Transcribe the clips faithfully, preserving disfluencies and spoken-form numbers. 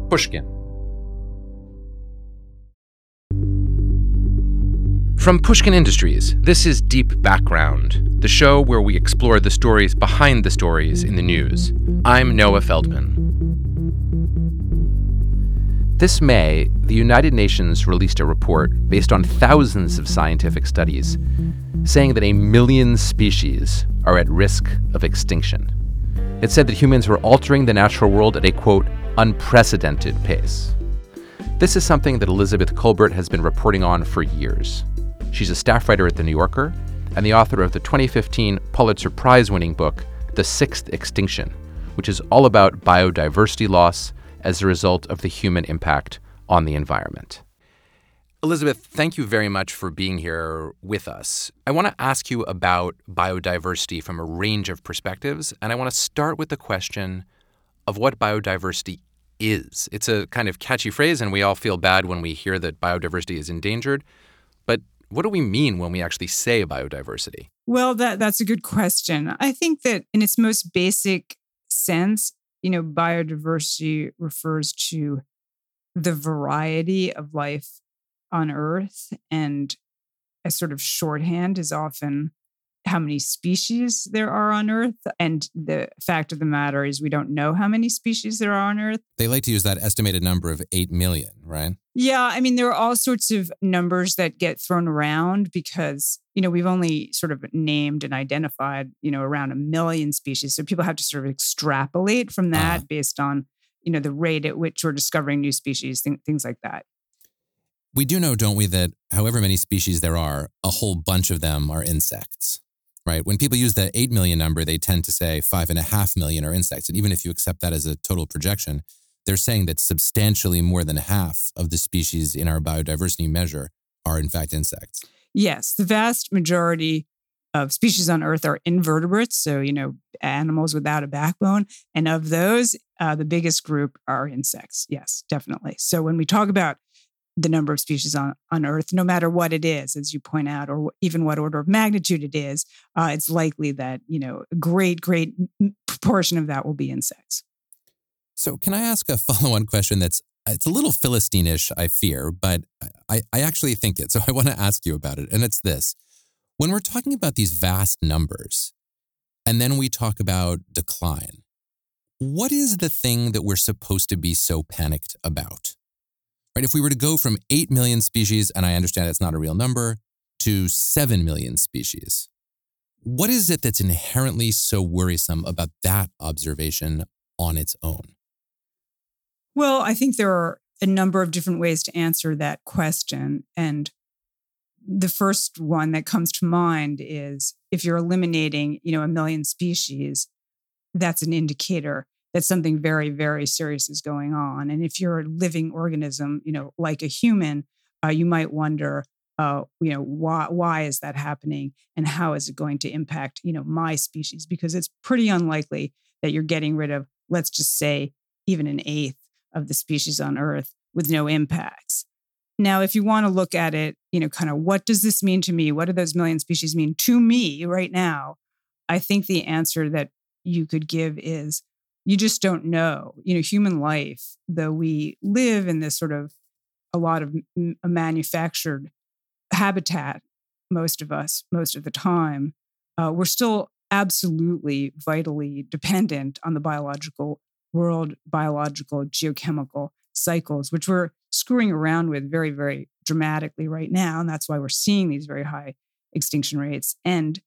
Pushkin. From Pushkin Industries, this is Deep Background, the show where we explore the stories behind the stories in the news. I'm Noah Feldman. This May, the United Nations released a report based on thousands of scientific studies saying that a million species are at risk of extinction. It said that humans were altering the natural world at a, quote, unprecedented pace. This is something that Elizabeth Kolbert has been reporting on for years. She's a staff writer at The New Yorker and the author of the twenty fifteen Pulitzer Prize-winning book, The Sixth Extinction, which is all about biodiversity loss as a result of the human impact on the environment. Elizabeth, thank you very much for being here with us. I want to ask you about biodiversity from a range of perspectives, and I want to start with the question of what biodiversity is. It's a kind of catchy phrase, and we all feel bad when we hear that biodiversity is endangered. But what do we mean when we actually say biodiversity? Well, that that's a good question. I think that in its most basic sense, you know, biodiversity refers to the variety of life on Earth, and a sort of shorthand is often how many species there are on Earth. And the fact of the matter is we don't know how many species there are on Earth. They like to use that estimated number of eight million, right? Yeah, I mean, there are all sorts of numbers that get thrown around because, you know, we've only sort of named and identified, you know, around a million species. So people have to sort of extrapolate from that uh-huh. based on, you know, the rate at which we're discovering new species, th- things like that. We do know, don't we, that however many species there are, a whole bunch of them are insects, right? When people use the eight million number, they tend to say five and a half million are insects. And even if you accept that as a total projection, they're saying that substantially more than half of the species in our biodiversity measure are in fact insects. Yes, the vast majority of species on Earth are invertebrates, so, you know, animals without a backbone. And of those, uh, the biggest group are insects. Yes, definitely. So when we talk about the number of species on, on Earth, no matter what it is, as you point out, or even what order of magnitude it is, uh, it's likely that, you know, a great, great proportion of that will be insects. So can I ask a follow-on question that's, it's a little Philistine-ish, I fear, but I, I actually think it. So I want to ask you about it. And it's this. When we're talking about these vast numbers, and then we talk about decline, what is the thing that we're supposed to be so panicked about? Right? If we were to go from eight million species, and I understand it's not a real number, to seven million species, what is it that's inherently so worrisome about that observation on its own? Well, I think there are a number of different ways to answer that question. And the first one that comes to mind is if you're eliminating, you know, a million species, that's an indicator that something very, very serious is going on. And if you're a living organism, you know, like a human, uh, you might wonder, uh, you know, why why is that happening, and how is it going to impact, you know, my species? Because it's pretty unlikely that you're getting rid of, let's just say, even an eighth of the species on Earth with no impacts. Now, if you want to look at it, you know, kind of what does this mean to me? What do those million species mean to me right now? I think the answer that you could give is you just don't know. You know, human life, though we live in this sort of a lot of m- manufactured habitat, most of us, most of the time, uh, we're still absolutely vitally dependent on the biological world, biological, geochemical cycles, which we're screwing around with very, very dramatically right now. And that's why we're seeing these very high extinction rates. And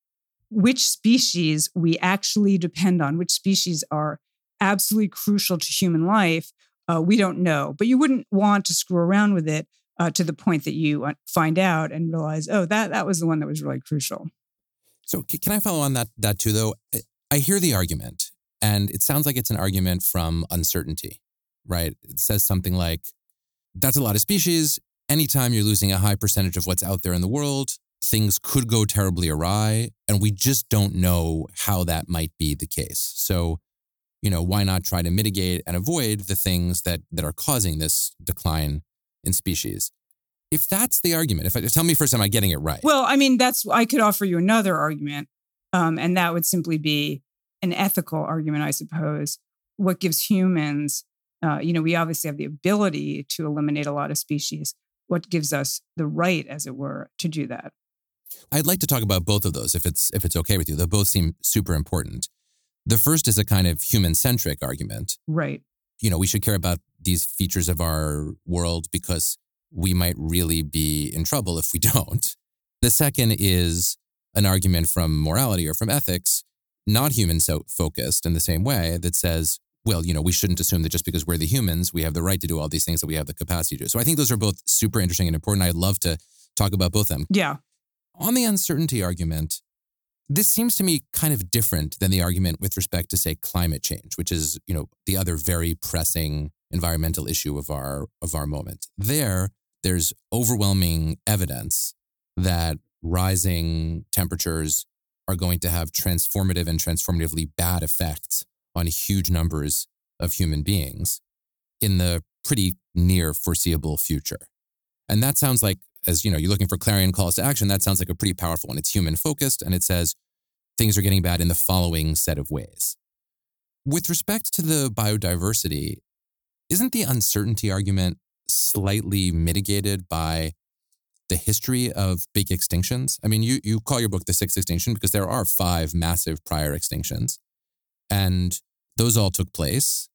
which species we actually depend on, which species are absolutely crucial to human life, uh, we don't know. But you wouldn't want to screw around with it uh, to the point that you find out and realize, oh, that that was the one that was really crucial. So can I follow on that that too, though? I hear the argument, and it sounds like it's an argument from uncertainty, right? It says something like, that's a lot of species. Anytime you're losing a high percentage of what's out there in the world, things could go terribly awry, and we just don't know how that might be the case. So, you know, why not try to mitigate and avoid the things that that are causing this decline in species? If that's the argument, if I, tell me first, am I getting it right? Well, I mean, that's, I could offer you another argument, um, and that would simply be an ethical argument, I suppose. What gives humans Uh, you know, we obviously have the ability to eliminate a lot of species. What gives us the right, as it were, to do that? I'd like to talk about both of those, if it's if it's okay with you. They both seem super important. The first is a kind of human-centric argument. Right. You know, we should care about these features of our world because we might really be in trouble if we don't. The second is an argument from morality or from ethics, not human-focused in the same way, that says, well, you know, we shouldn't assume that just because we're the humans, we have the right to do all these things that we have the capacity to do. So I think those are both super interesting and important. I'd love to talk about both of them. Yeah. On the uncertainty argument, this seems to me kind of different than the argument with respect to, say, climate change, which is, you know, the other very pressing environmental issue of our of our moment. There, there's overwhelming evidence that rising temperatures are going to have transformative and transformatively bad effects on huge numbers of human beings in the pretty near foreseeable future. And that sounds like, as you know, you're looking for clarion calls to action, that sounds like a pretty powerful one. It's human focused and it says things are getting bad in the following set of ways. With respect to the biodiversity, isn't the uncertainty argument slightly mitigated by the history of big extinctions? I mean, you you call your book The Sixth Extinction because there are five massive prior extinctions. And those all took place,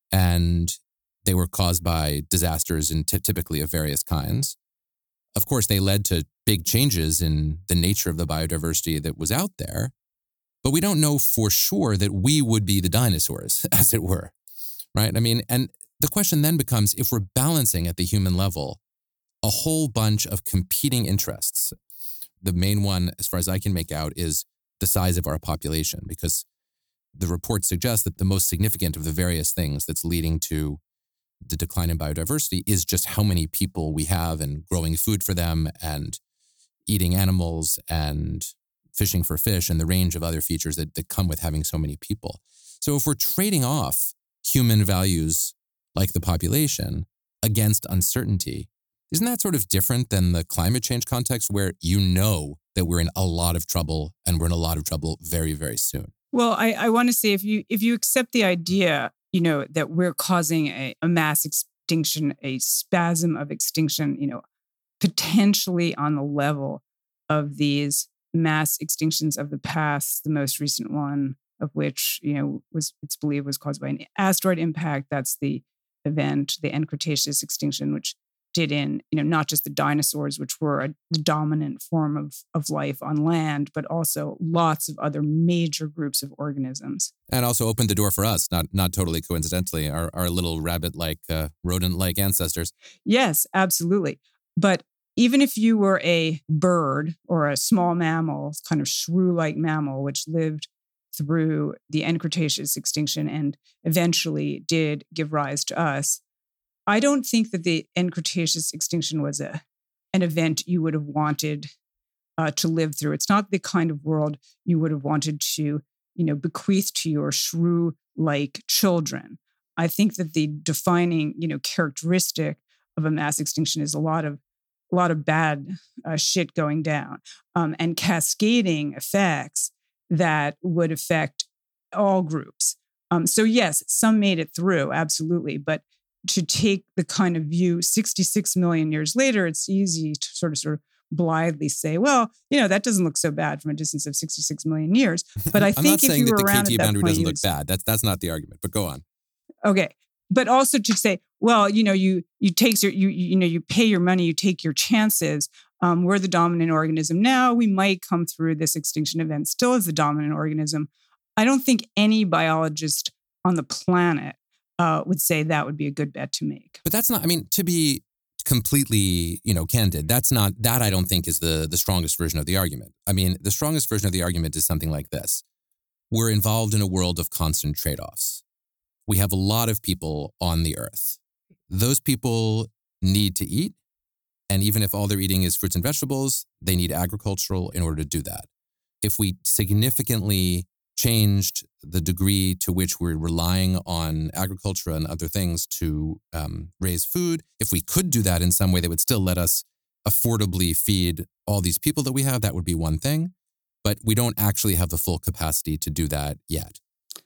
and they were caused by disasters and t- typically of various kinds. Of course, they led to big changes in the nature of the biodiversity that was out there, but we don't know for sure that we would be the dinosaurs, as it were, right? I mean, and the question then becomes, if we're balancing at the human level a whole bunch of competing interests, the main one, as far as I can make out, is the size of our population, because the report suggests that the most significant of the various things that's leading to the decline in biodiversity is just how many people we have and growing food for them and eating animals and fishing for fish and the range of other features that, that come with having so many people. So if we're trading off human values like the population against uncertainty, isn't that sort of different than the climate change context where you know that we're in a lot of trouble and we're in a lot of trouble very, very soon? Well, I, I want to say if you if you accept the idea, you know, that we're causing a, a mass extinction, a spasm of extinction, you know, potentially on the level of these mass extinctions of the past, the most recent one of which, you know, was it's believed was caused by an asteroid impact. That's the event, the end Cretaceous extinction, which did in, you know, not just the dinosaurs, which were a, the dominant form of, of life on land, but also lots of other major groups of organisms. And also opened the door for us, not not totally coincidentally, our, our little rabbit-like, uh, rodent-like ancestors. Yes, absolutely. But even if you were a bird or a small mammal, kind of shrew-like mammal, which lived through the end Cretaceous extinction and eventually did give rise to us, I don't think that the end Cretaceous extinction was a an event you would have wanted uh, to live through. It's not the kind of world you would have wanted to, you know, bequeath to your shrew-like children. I think that the defining, you know, characteristic of a mass extinction is a lot of a lot of bad uh, shit going down um, and cascading effects that would affect all groups. Um, so yes, some made it through, absolutely, but to take the kind of view sixty-six million years later, it's easy to sort of sort of blithely say, well, you know, that doesn't look so bad from a distance of sixty-six million years. But I think if you were around at that point, I'm not saying that the K T boundary doesn't look bad. That's that's not the argument, but go on. Okay. But also to say, well, you know, you you take your you you know, you pay your money, you take your chances. Um, we're the dominant organism now. We might come through this extinction event still as the dominant organism. I don't think any biologist on the planet Uh, would say that would be a good bet to make. But that's not, I mean, to be completely, you know, candid, that's not, that I don't think is the, the strongest version of the argument. I mean, the strongest version of the argument is something like this. We're involved in a world of constant trade-offs. We have a lot of people on the earth. Those people need to eat. And even if all they're eating is fruits and vegetables, they need agricultural in order to do that. If we significantly changed the degree to which we're relying on agriculture and other things to um, raise food, if we could do that in some way that would still let us affordably feed all these people that we have, that would be one thing. But we don't actually have the full capacity to do that yet.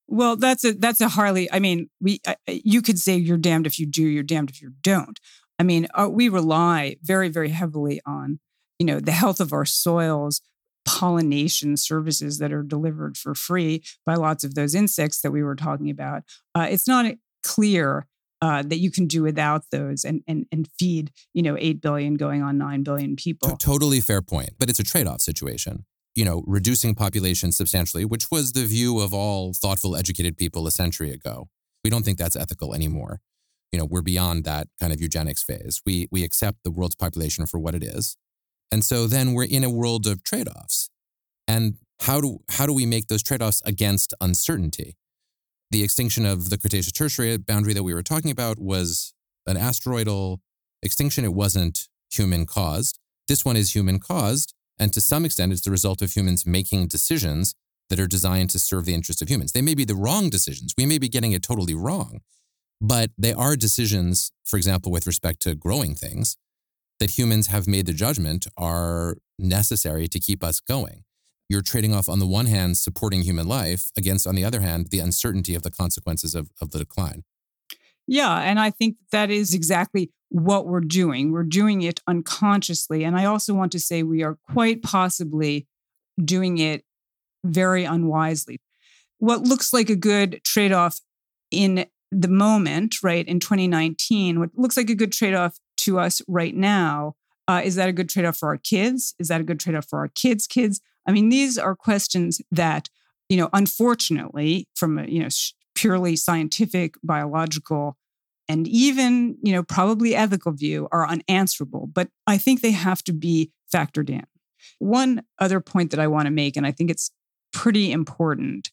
Well, that's a that's a hardly. I mean, we uh, you could say you're damned if you do, you're damned if you don't. I mean, uh, we rely very, very heavily on, you know, the health of our soils, pollination services that are delivered for free by lots of those insects that we were talking about. Uh, it's not clear uh, that you can do without those and and and feed, you know, eight billion going on nine billion people. T- totally fair point, but it's a trade-off situation. You know, reducing population substantially, which was the view of all thoughtful, educated people a century ago. We don't think that's ethical anymore. You know, we're beyond that kind of eugenics phase. We we accept the world's population for what it is. And so then we're in a world of trade-offs. And how do how do we make those trade-offs against uncertainty? The extinction of the Cretaceous-Tertiary boundary that we were talking about was an asteroidal extinction. It wasn't human-caused. This one is human-caused. And to some extent, it's the result of humans making decisions that are designed to serve the interests of humans. They may be the wrong decisions. We may be getting it totally wrong. But they are decisions, for example, with respect to growing things, that humans have made the judgment are necessary to keep us going. You're trading off, on the one hand, supporting human life against, on the other hand, the uncertainty of the consequences of, of the decline. Yeah, and I think that is exactly what we're doing. We're doing it unconsciously. And I also want to say we are quite possibly doing it very unwisely. What looks like a good trade-off in the moment, right, in twenty nineteen, what looks like a good trade-off to us right now, uh, is that a good trade-off for our kids? Is that a good trade-off for our kids' kids? I mean, these are questions that, you know, unfortunately, from a, you know, purely scientific, biological, and even, you know, probably ethical view are unanswerable, but I think they have to be factored in. One other point that I want to make, and I think it's pretty important,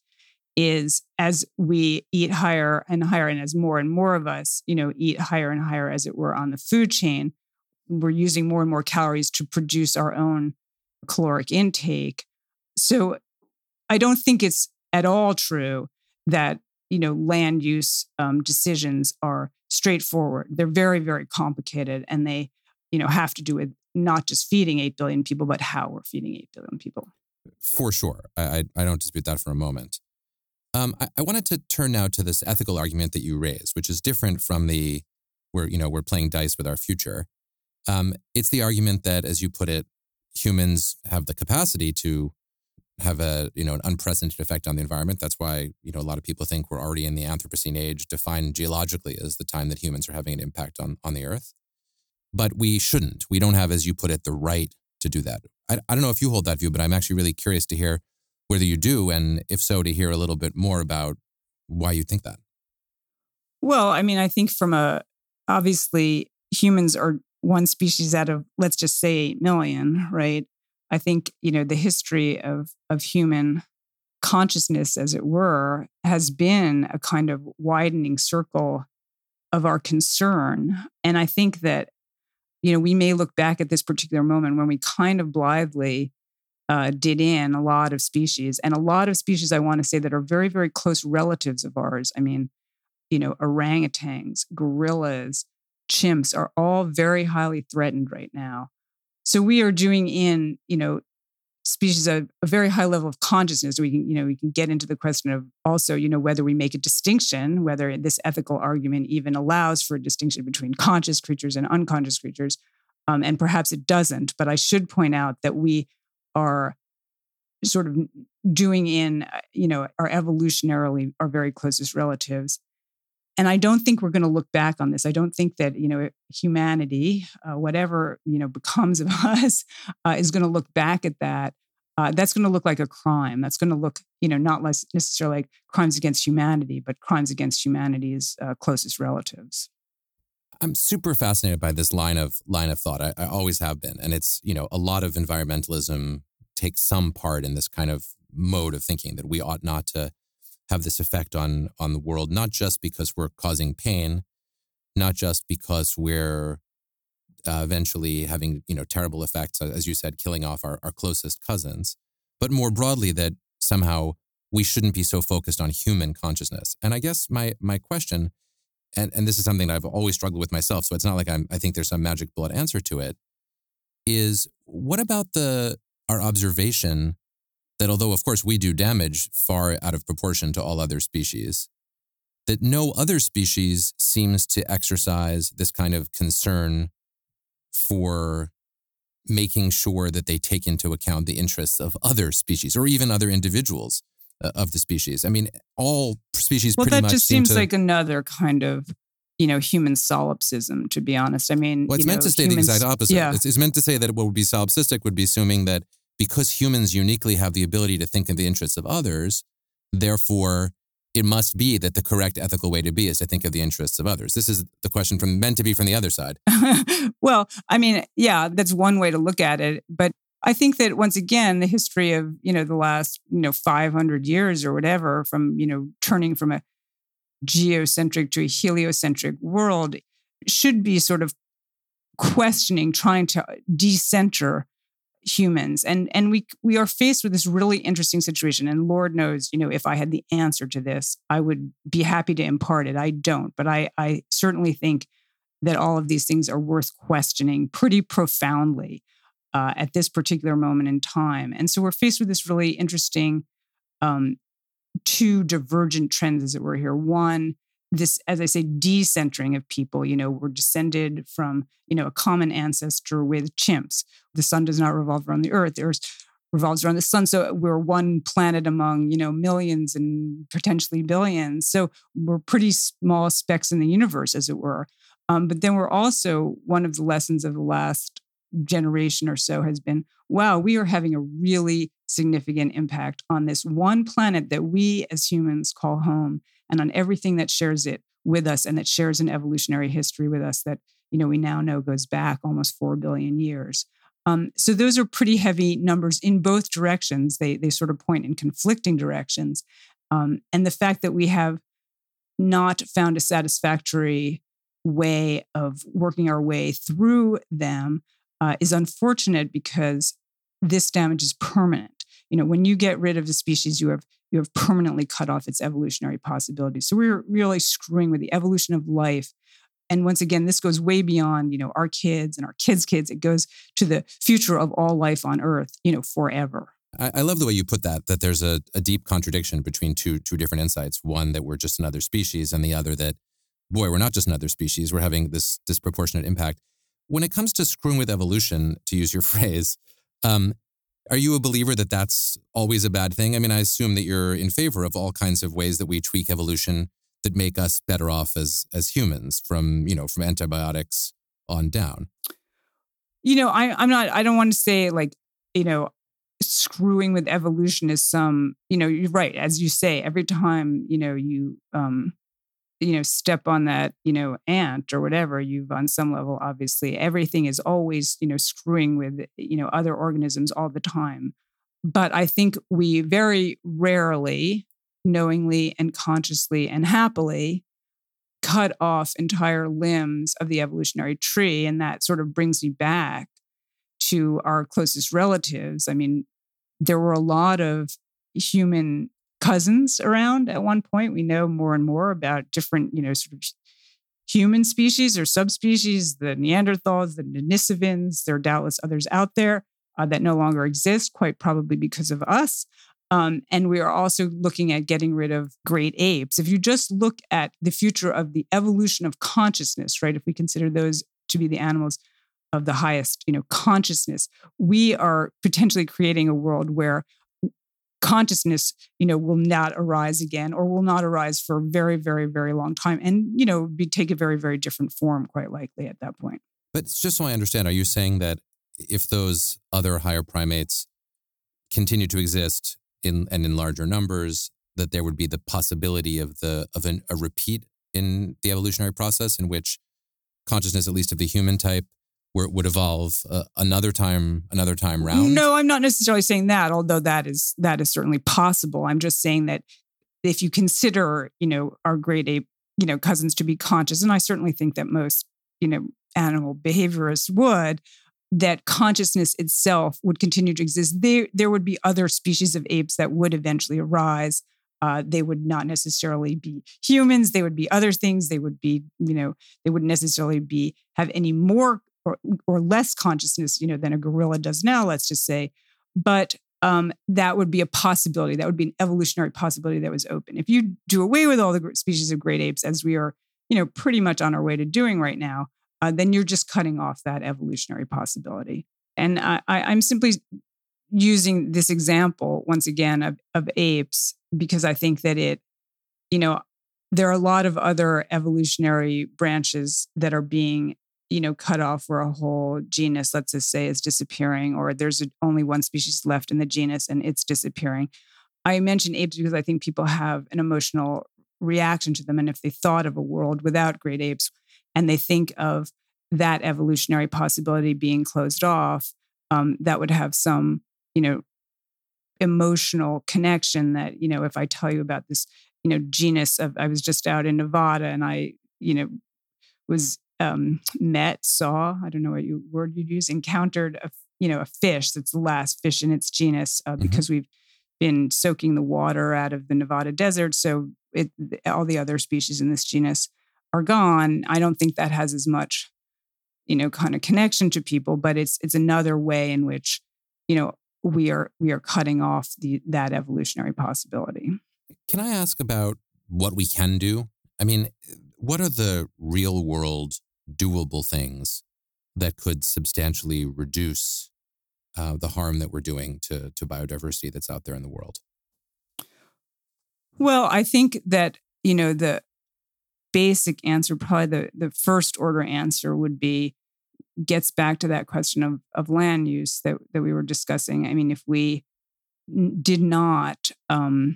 is as we eat higher and higher, and as more and more of us, you know, eat higher and higher, as it were, on the food chain, we're using more and more calories to produce our own caloric intake. So I don't think it's at all true that, you know, land use um, decisions are straightforward. They're very, very complicated, and they, you know, have to do with not just feeding eight billion people, but how we're feeding eight billion people. For sure. I, I, I don't dispute that for a moment. Um, I, I wanted to turn now to this ethical argument that you raised, which is different from the, where, you know, we're playing dice with our future. Um, it's the argument that, as you put it, humans have the capacity to have a, you know, an unprecedented effect on the environment. That's why, you know, a lot of people think we're already in the Anthropocene age, defined geologically as the time that humans are having an impact on, on the earth. But we shouldn't. We don't have, as you put it, the right to do that. I, I don't know if you hold that view, but I'm actually really curious to hear whether you do, and if so, to hear a little bit more about why you think that. Well, I mean, I think from a, obviously humans are one species out of, let's just say, eight million, right? I think, you know, the history of, of human consciousness, as it were, has been a kind of widening circle of our concern. And I think that, you know, we may look back at this particular moment when we kind of blithely uh, did in a lot of species, and a lot of species, I want to say, that are very, very close relatives of ours. I mean, you know, orangutans, gorillas, chimps are all very highly threatened right now. So we are doing in, you know, species of a very high level of consciousness. We can, you know, we can get into the question of also, you know, whether we make a distinction, whether this ethical argument even allows for a distinction between conscious creatures and unconscious creatures. Um, and perhaps it doesn't. But I should point out that we are sort of doing in, you know, our evolutionarily, our very closest relatives. And I don't think we're going to look back on this. I don't think that, you know, humanity, uh, whatever, you know, becomes of us, uh, is going to look back at that. Uh, that's going to look like a crime. That's going to look, you know, not less necessarily like crimes against humanity, but crimes against humanity's uh, closest relatives. I'm super fascinated by this line of line of thought. I, I always have been. And it's, you know, a lot of environmentalism takes some part in this kind of mode of thinking that we ought not to have this effect on on the world, not just because we're causing pain, not just because we're uh, eventually having, you know, terrible effects, as you said, killing off our, our closest cousins, but more broadly that somehow we shouldn't be so focused on human consciousness. And I guess my my question, and, and this is something that I've always struggled with myself, so it's not like I'm, I think there's some magic bullet answer to it, is what about the our observation that although, of course, we do damage far out of proportion to all other species, that no other species seems to exercise this kind of concern for making sure that they take into account the interests of other species or even other individuals uh, of the species. I mean, all species well, pretty much that just seem seems to, like another kind of, you know, human solipsism, to be honest. I mean, well, it's you meant know, to say humans, the exact opposite. Yeah. It's, it's meant to say that what would be solipsistic would be assuming that because humans uniquely have the ability to think in the interests of others, therefore, it must be that the correct ethical way to be is to think of the interests of others. This is the question from meant to be from the other side. Well, I mean, yeah, that's one way to look at it. But I think that once again, the history of, you know, the last, you know, five hundred years or whatever, from, you know, turning from a geocentric to a heliocentric world should be sort of questioning, trying to decenter humans. And and we we are faced with this really interesting situation. And Lord knows, you know, if I had the answer to this, I would be happy to impart it. I don't, but I I certainly think that all of these things are worth questioning pretty profoundly uh, at this particular moment in time. And so we're faced with this really interesting um, two divergent trends, as it were here. One, this, as I say, decentering of people. You know, we're descended from, you know, a common ancestor with chimps. The sun does not revolve around the earth. The earth revolves around the sun. So we're one planet among, you know, millions and potentially billions. So we're pretty small specks in the universe, as it were. Um, but then we're also, one of the lessons of the last generation or so has been, wow, we are having a really significant impact on this one planet that we as humans call home, and on everything that shares it with us and that shares an evolutionary history with us that, you know, we now know goes back almost four billion years. Um, so those are pretty heavy numbers in both directions. They they sort of point in conflicting directions. Um, and the fact that we have not found a satisfactory way of working our way through them uh, is unfortunate, because this damage is permanent. You know, when you get rid of the species, you have you have permanently cut off its evolutionary possibilities. So we're really screwing with the evolution of life. And once again, this goes way beyond, you know, our kids and our kids' kids. It goes to the future of all life on Earth, you know, forever. I, I love the way you put that, that there's a, a deep contradiction between two two different insights. One, that we're just another species, and the other that, boy, we're not just another species. We're having this disproportionate impact. When it comes to screwing with evolution, to use your phrase, um, are you a believer that that's always a bad thing? I mean, I assume that you're in favor of all kinds of ways that we tweak evolution that make us better off as as humans, from, you know, from antibiotics on down. You know, I, I'm not, I don't want to say like, you know, screwing with evolution is some, you know, you're right. As you say, every time, you know, you, um, you know, step on that, you know, ant or whatever, you've on some level, obviously, everything is always, you know, screwing with, you know, other organisms all the time. But I think we very rarely, knowingly and consciously and happily, cut off entire limbs of the evolutionary tree. And that sort of brings me back to our closest relatives. I mean, there were a lot of human cousins around at one point. We know more and more about different, you know, sort of human species or subspecies, the Neanderthals, the Denisovans. There are doubtless others out there uh, that no longer exist, quite probably because of us. Um, and we are also looking at getting rid of great apes. If you just look at the future of the evolution of consciousness, right, if we consider those to be the animals of the highest, you know, consciousness, we are potentially creating a world where consciousness, you know, will not arise again, or will not arise for a very, very, very long time, and, you know, be take a very, very different form, quite likely at that point. But just so I understand, are you saying that if those other higher primates continue to exist in and in larger numbers, that there would be the possibility of the of an, a repeat in the evolutionary process, in which consciousness, at least of the human type, where it would evolve uh, another time, another time round? No, I'm not necessarily saying that, although that is that is certainly possible. I'm just saying that if you consider, you know, our great ape, you know, cousins to be conscious, and I certainly think that most, you know, animal behaviorists would, that consciousness itself would continue to exist. There, there would be other species of apes that would eventually arise. Uh, they would not necessarily be humans. They would be other things. They would be, you know, they wouldn't necessarily be have any more or, or less consciousness, you know, than a gorilla does now, let's just say. But um, that would be a possibility. That would be an evolutionary possibility that was open. If you do away with all the species of great apes, as we are, you know, pretty much on our way to doing right now, uh, then you're just cutting off that evolutionary possibility. And I, I, I'm simply using this example once again of, of apes because I think that it, you know, there are a lot of other evolutionary branches that are being, you know, cut off where a whole genus, let's just say, is disappearing, or there's only one species left in the genus and it's disappearing. I mention apes because I think people have an emotional reaction to them. And if they thought of a world without great apes and they think of that evolutionary possibility being closed off, um, that would have some, you know, emotional connection that, you know, if I tell you about this, you know, genus of, I was just out in Nevada and I, you know, was um, met, saw, I don't know what you, word you'd use, encountered, a, you know, a fish that's the last fish in its genus uh, because mm-hmm. we've been soaking the water out of the Nevada desert. So it, all the other species in this genus are gone. I don't think that has as much, you know, kind of connection to people, but it's it's another way in which, you know, we are we are cutting off the that evolutionary possibility. Can I ask about what we can do? I mean, what are the real world doable things that could substantially reduce uh, the harm that we're doing to, to biodiversity that's out there in the world? Well, I think that, you know, the basic answer, probably the, the first order answer would be, gets back to that question of, of land use that, that we were discussing. I mean, if we n- did not um,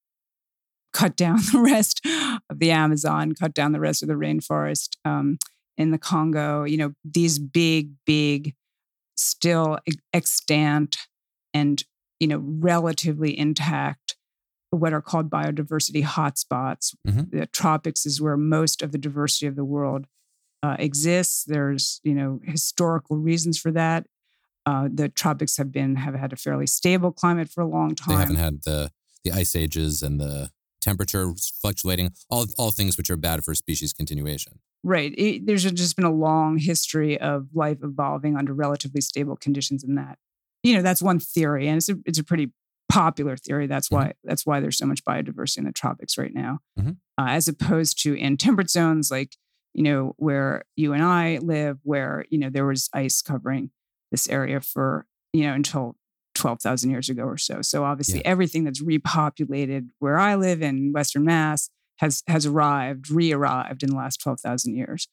cut down the rest of the Amazon, cut down the rest of the rainforest um, in the Congo, you know, these big, big, still extant and, you know, relatively intact, what are called biodiversity hotspots. Mm-hmm. The tropics is where most of the diversity of the world uh, exists. There's, you know, historical reasons for that. Uh, the tropics have been have had a fairly stable climate for a long time. They haven't had the the ice ages and the temperature fluctuating, all all things which are bad for species continuation. Right. It, there's just been a long history of life evolving under relatively stable conditions in that. You know, that's one theory, and it's a it's a pretty popular theory. That's why mm-hmm. that's why there's so much biodiversity in the tropics right now, mm-hmm. uh, as opposed to in temperate zones like, you know, where you and I live, where, you know, there was ice covering this area for, you know, until twelve thousand years ago or so. So obviously yeah. everything that's repopulated where I live in Western Mass has has arrived, re-arrived in the last twelve thousand years.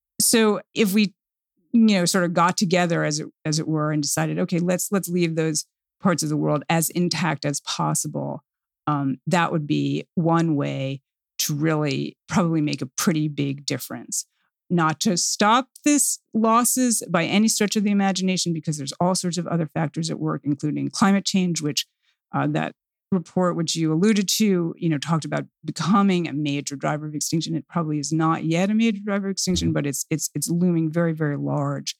So if we, you know, sort of got together as it as it were and decided, okay, let's let's leave those parts of the world as intact as possible, um, that would be one way to really probably make a pretty big difference. Not to stop this losses by any stretch of the imagination, because there's all sorts of other factors at work, including climate change, which uh, that report, which you alluded to, you know, talked about becoming a major driver of extinction. It probably is not yet a major driver of extinction, but it's it's it's looming very, very large.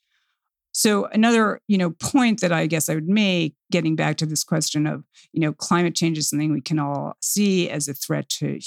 So another, you know, point that I guess I would make, getting back to this question of, you know, climate change is something we can all see as a threat to,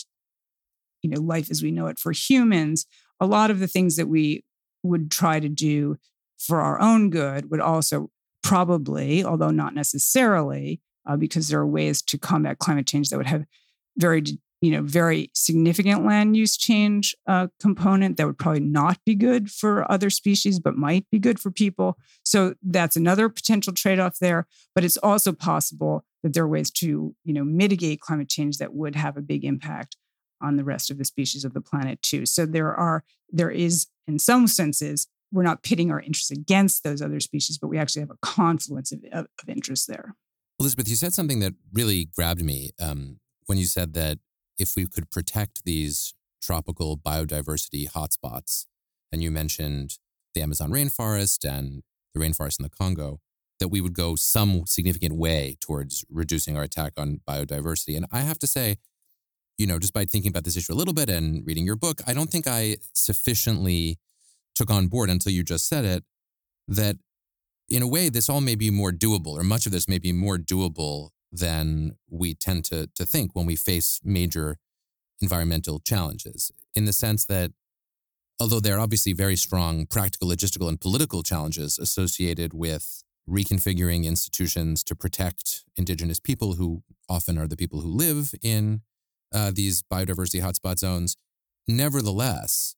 you know, life as we know it for humans. A lot of the things that we would try to do for our own good would also probably, although not necessarily, uh, because there are ways to combat climate change that would have very, you know, very significant land use change uh, component that would probably not be good for other species, but might be good for people. So that's another potential trade-off there. But it's also possible that there are ways to, you know, mitigate climate change that would have a big impact on the rest of the species of the planet too. So there are, there is, in some senses, we're not pitting our interests against those other species, but we actually have a confluence of, of, of interests there. Elizabeth, you said something that really grabbed me um, when you said that if we could protect these tropical biodiversity hotspots, and you mentioned the Amazon rainforest and the rainforest in the Congo, that we would go some significant way towards reducing our attack on biodiversity. And I have to say, you know, despite thinking about this issue a little bit and reading your book, I don't think I sufficiently took on board until you just said it, that in a way, this all may be more doable, or much of this may be more doable than we tend to, to think when we face major environmental challenges, in the sense that although there are obviously very strong practical, logistical, and political challenges associated with reconfiguring institutions to protect indigenous people who often are the people who live in uh, these biodiversity hotspot zones. Nevertheless,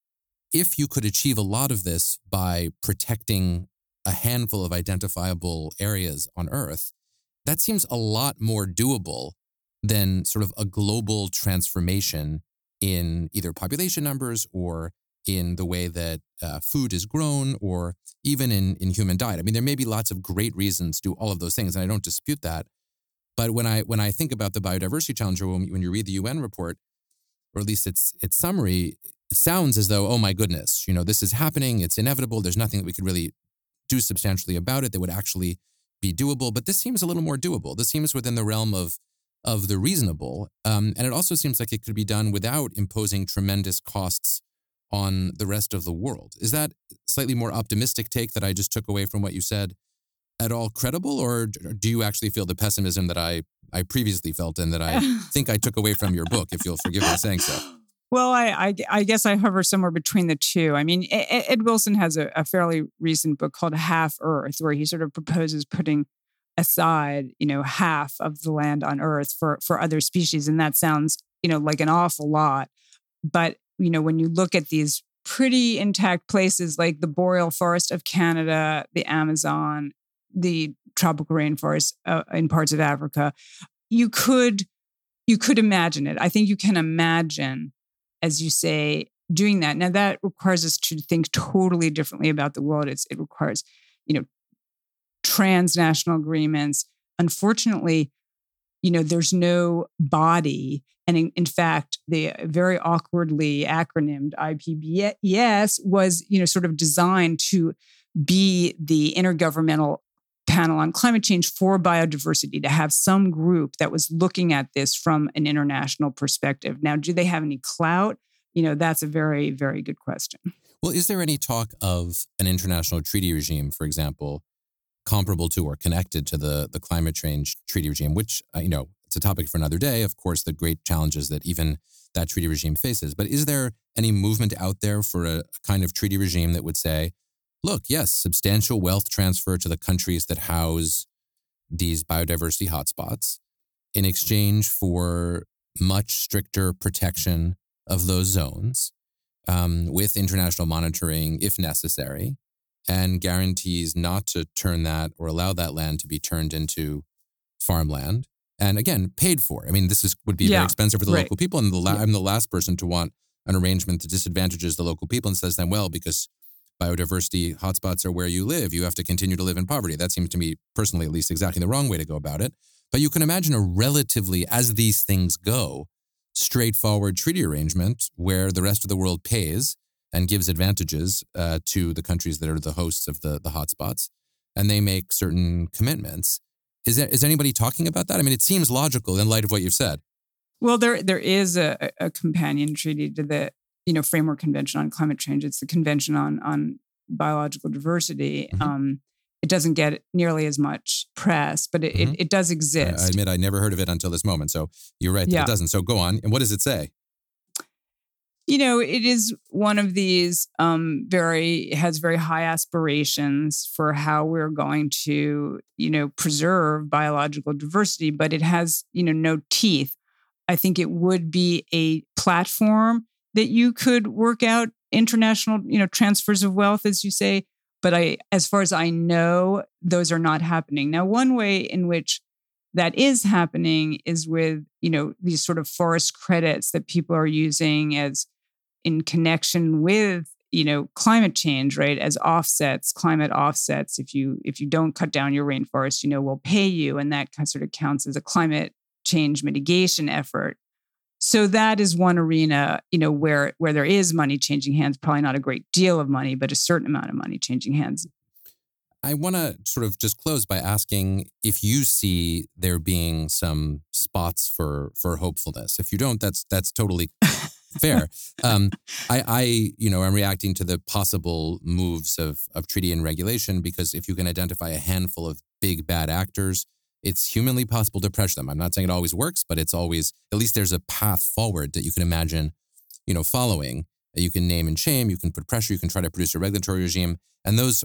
if you could achieve a lot of this by protecting a handful of identifiable areas on Earth, that seems a lot more doable than sort of a global transformation in either population numbers or in the way that uh, food is grown or even in, in human diet. I mean, there may be lots of great reasons to do all of those things, and I don't dispute that. But when I when I think about the biodiversity challenge, or when, when you read the U N report, or at least its its summary, it sounds as though, oh my goodness, you know, this is happening, it's inevitable, there's nothing that we could really do substantially about it that would actually be doable. But this seems a little more doable. This seems within the realm of of the reasonable. Um, and it also seems like it could be done without imposing tremendous costs on the rest of the world. Is that slightly more optimistic take that I just took away from what you said at all credible? Or do you actually feel the pessimism that I, I previously felt and that I think I took away from your book, if you'll forgive me saying so? Well, I, I, I guess I hover somewhere between the two. I mean, Ed, Ed Wilson has a, a fairly recent book called Half Earth, where he sort of proposes putting aside, you know, half of the land on Earth for, for other species. And that sounds, you know, like an awful lot. But, you know, when you look at these pretty intact places like the boreal forest of Canada, the Amazon, the tropical rainforest uh, in parts of Africa, you could, you could imagine it. I think you can imagine, as you say, doing that. Now, that requires us to think totally differently about the world. It's, it requires, you know, transnational agreements. Unfortunately, you know, there's no body. And in, in fact, the very awkwardly acronymed I P B E S was, you know, sort of designed to be the Intergovernmental Panel on Climate Change for Biodiversity, to have some group that was looking at this from an international perspective. Now, do they have any clout? You know, that's a very, very good question. Well, is there any talk of an international treaty regime, for example, comparable to or connected to the, the climate change treaty regime, which, uh, you know, it's a topic for another day, of course, the great challenges that even that treaty regime faces. But is there any movement out there for a, a kind of treaty regime that would say, look, yes, substantial wealth transfer to the countries that house these biodiversity hotspots in exchange for much stricter protection of those zones um, with international monitoring if necessary, and guarantees not to turn that or allow that land to be turned into farmland. And again, paid for. I mean, this is would be yeah, very expensive for the right. local people. And the la- yeah. I'm the last person to want an arrangement that disadvantages the local people and says then, well, because biodiversity hotspots are where you live, you have to continue to live in poverty. That seems to me, personally, at least, exactly the wrong way to go about it. But you can imagine a relatively, as these things go, straightforward treaty arrangement where the rest of the world pays and gives advantages uh, to the countries that are the hosts of the, the hotspots, and they make certain commitments. Is there, is anybody talking about that? I mean, it seems logical in light of what you've said. Well, there there is a, a companion treaty to the, you know, Framework Convention on Climate Change. It's the Convention on, on Biological Diversity. Mm-hmm. Um, it doesn't get nearly as much press, but it, mm-hmm. it, it does exist. I, I admit I never heard of it until this moment. So you're right that yeah. it doesn't. So go on. And what does it say? You know, it is one of these um, very, it has very high aspirations for how we're going to, you know, preserve biological diversity, but it has, you know, no teeth. I think it would be a platform that you could work out international, you know, transfers of wealth, as you say. But I, as far as I know, those are not happening. Now, one way in which that is happening is with, you know, these sort of forest credits that people are using as in connection with, you know, climate change, right? As offsets, climate offsets. If you if you don't cut down your rainforest, you know, we'll pay you, and that kind of sort of counts as a climate change mitigation effort. So that is one arena, you know, where where there is money changing hands. Probably not a great deal of money, but a certain amount of money changing hands. I want to sort of just close by asking if you see there being some spots for for hopefulness. If you don't, that's that's totally fair. Um, I, I, you know, I'm reacting to the possible moves of of treaty and regulation because if you can identify a handful of big bad actors, it's humanly possible to pressure them. I'm not saying it always works, but it's always, at least there's a path forward that you can imagine, you know, following. You can name and shame, you can put pressure, you can try to produce a regulatory regime, and those,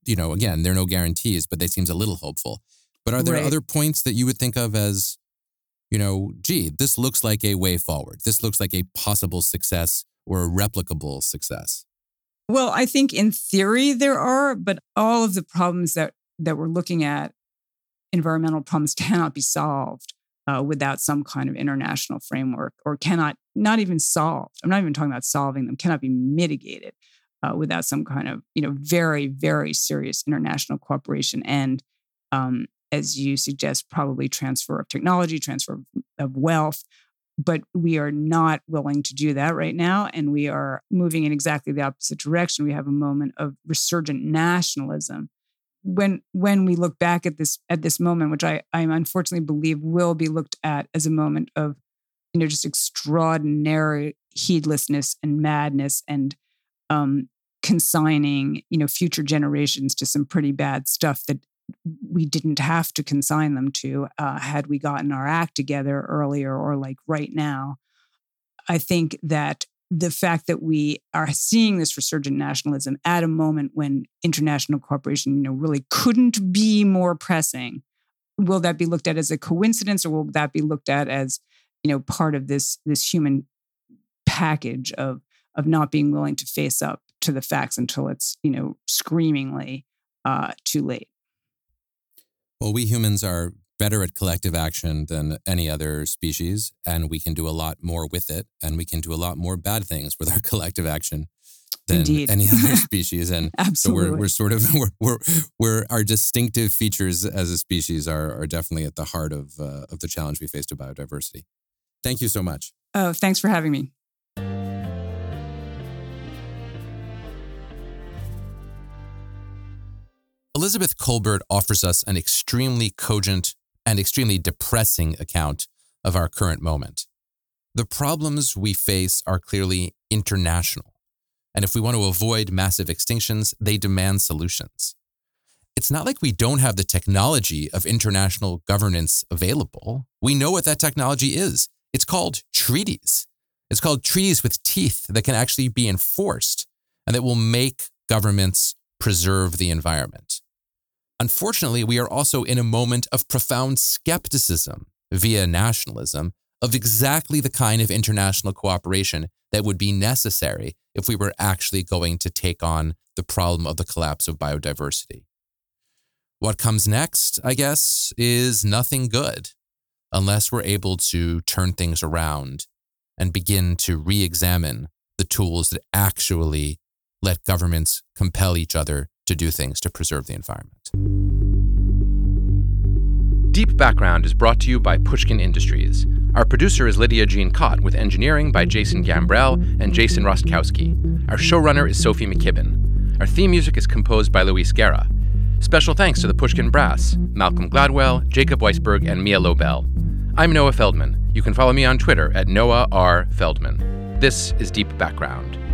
you know, again, there are no guarantees, but they seems a little hopeful. But are there Right. other points that you would think of as, you know, gee, this looks like a way forward. This looks like a possible success or a replicable success? Well, I think in theory there are, but all of the problems that, that we're looking at, environmental problems, cannot be solved uh, without some kind of international framework, or cannot, not even solved. I'm not even talking about solving them, cannot be mitigated uh, without some kind of, you know, very, very serious international cooperation. And um, as you suggest, probably transfer of technology, transfer of, of wealth. But we are not willing to do that right now. And we are moving in exactly the opposite direction. We have a moment of resurgent nationalism. When when we look back at this at this moment, which I, I unfortunately believe will be looked at as a moment of, you know, just extraordinary heedlessness and madness, and um, consigning, you know, future generations to some pretty bad stuff that we didn't have to consign them to uh, had we gotten our act together earlier, or like right now. I think that the fact that we are seeing this resurgent nationalism at a moment when international cooperation, you know, really couldn't be more pressing, will that be looked at as a coincidence, or will that be looked at as, you know, part of this this human package of of not being willing to face up to the facts until it's, you know, screamingly uh, too late? Well, we humans are better at collective action than any other species, and we can do a lot more with it, and we can do a lot more bad things with our collective action than Indeed. any other species. And Absolutely. so we're we're sort of we're we're, we're our distinctive features as a species are are definitely at the heart of uh, of the challenge we face to biodiversity. Thank you so much. Oh, thanks for having me. Elizabeth Kolbert offers us an extremely cogent and extremely depressing account of our current moment. The problems we face are clearly international, and if we want to avoid massive extinctions, they demand solutions. It's not like we don't have the technology of international governance available. We know what that technology is. It's called treaties. It's called treaties with teeth that can actually be enforced and that will make governments preserve the environment. Unfortunately, we are also in a moment of profound skepticism via nationalism of exactly the kind of international cooperation that would be necessary if we were actually going to take on the problem of the collapse of biodiversity. What comes next, I guess, is nothing good unless we're able to turn things around and begin to re-examine the tools that actually let governments compel each other to do things to preserve the environment. Deep Background is brought to you by Pushkin Industries. Our producer is Lydia Jean Cott, with engineering by Jason Gambrell and Jason Rostkowski. Our showrunner is Sophie McKibben. Our theme music is composed by Luis Guerra. Special thanks to the Pushkin Brass, Malcolm Gladwell, Jacob Weisberg, and Mia Lobel. I'm Noah Feldman. You can follow me on Twitter at Noah R. Feldman. This is Deep Background.